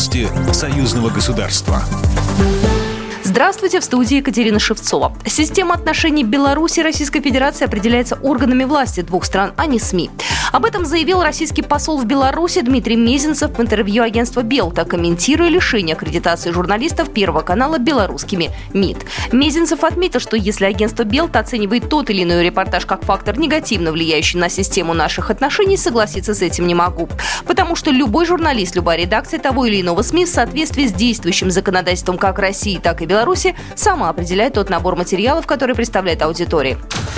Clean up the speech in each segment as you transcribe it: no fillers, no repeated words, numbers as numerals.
Новости союзного государства. Здравствуйте, в студии Екатерина Шевцова. Система отношений Беларуси и Российской Федерации определяется органами власти двух стран, а не СМИ. Об этом заявил российский посол в Беларуси Дмитрий Мезенцев в интервью агентства «Белта», комментируя лишение аккредитации журналистов Первого канала белорусскими МИД. Мезенцев отметил, что если агентство «Белта» оценивает тот или иной репортаж как фактор, негативно влияющий на систему наших отношений, согласиться с этим не могу. Потому что любой журналист, любая редакция того или иного СМИ в соответствии с действующим законодательством как России, так и Беларуси сама определяет тот набор материалов, который представляет аудитории.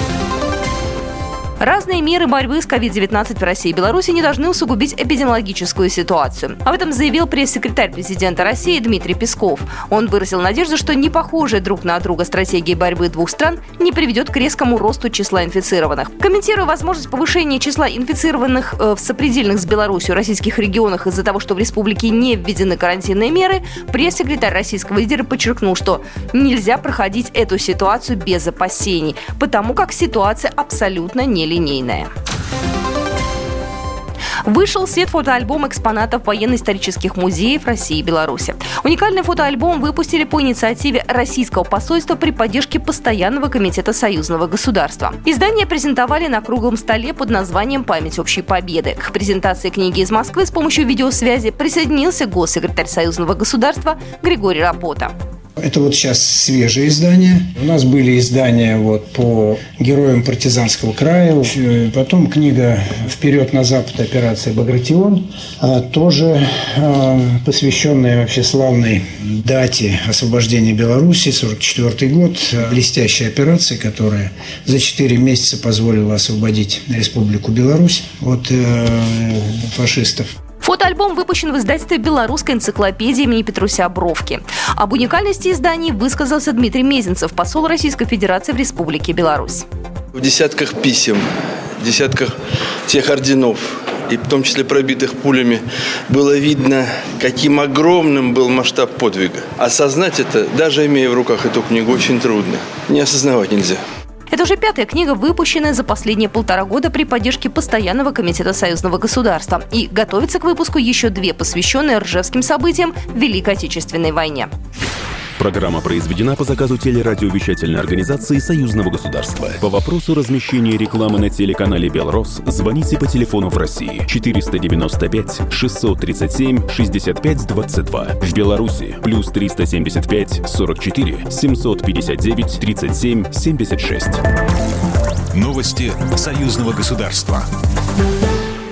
Разные меры борьбы с COVID-19 в России и Беларуси не должны усугубить эпидемиологическую ситуацию. Об этом заявил пресс-секретарь президента России Дмитрий Песков. Он выразил надежду, что непохожие друг на друга стратегии борьбы двух стран не приведет к резкому росту числа инфицированных. Комментируя возможность повышения числа инфицированных в сопредельных с Беларусью российских регионах из-за того, что в республике не введены карантинные меры, пресс-секретарь российского лидера подчеркнул, что нельзя проходить эту ситуацию без опасений, потому как ситуация абсолютно нелинейная. Вышел в свет фотоальбом экспонатов военно-исторических музеев России и Беларуси. Уникальный фотоальбом выпустили по инициативе Российского посольства при поддержке Постоянного комитета союзного государства. Издание презентовали на круглом столе под названием «Память общей победы». К презентации книги из Москвы с помощью видеосвязи присоединился госсекретарь союзного государства Григорий Рапота. Это вот сейчас свежее издание. У нас были издания по героям партизанского края. Потом книга «Вперед на запад. Операция Багратион», тоже посвященная вообще славной дате освобождения Беларуси, 1944 год. Блестящая операция, которая за 4 месяца позволила освободить Республику Беларусь от фашистов. Фотоальбом выпущен в издательстве «Белорусская энциклопедия» имени Петруся Бровки. Об уникальности изданий высказался Дмитрий Мезенцев, посол Российской Федерации в Республике Беларусь. В десятках писем, десятках тех орденов, и в том числе пробитых пулями, было видно, каким огромным был масштаб подвига. Осознать это, даже имея в руках эту книгу, очень трудно. Не осознавать нельзя. Это уже 5-я книга, выпущенная за последние 1,5 года при поддержке Постоянного комитета союзного государства. И готовится к выпуску еще 2, посвященные ржевским событиям в Великой Отечественной войне. Программа произведена по заказу телерадиовещательной организации Союзного государства. По вопросу размещения рекламы на телеканале «Белрос» звоните по телефону в России 495 637 65 22. В Беларуси плюс 375 44 759 37 76. Новости союзного государства.